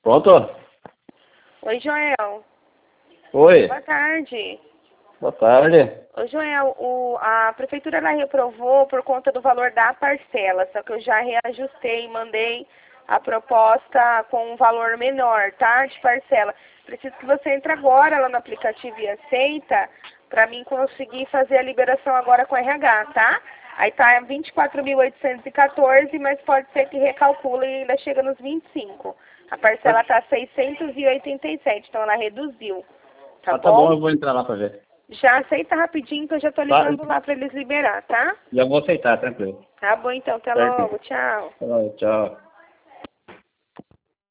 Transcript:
Pronto? Oi, Joel. Oi. Boa tarde. Boa tarde. Ô, Joel, a prefeitura ela reprovou por conta do valor da parcela, só que eu já reajustei e mandei a proposta com um valor menor, tá? De parcela. Preciso que você entre agora lá no aplicativo e aceita para mim conseguir fazer a liberação agora com RH, tá? Aí tá 24.814, mas pode ser que recalcule e ainda chega nos 25. A parcela tá 687, então ela reduziu. Tá bom, bom? eu vou entrar lá pra ver. Já aceita rapidinho que eu já tô ligando lá para eles liberar, tá? Já vou aceitar, tranquilo. Tá bom então, até Certo. logo, tchau. Tchau.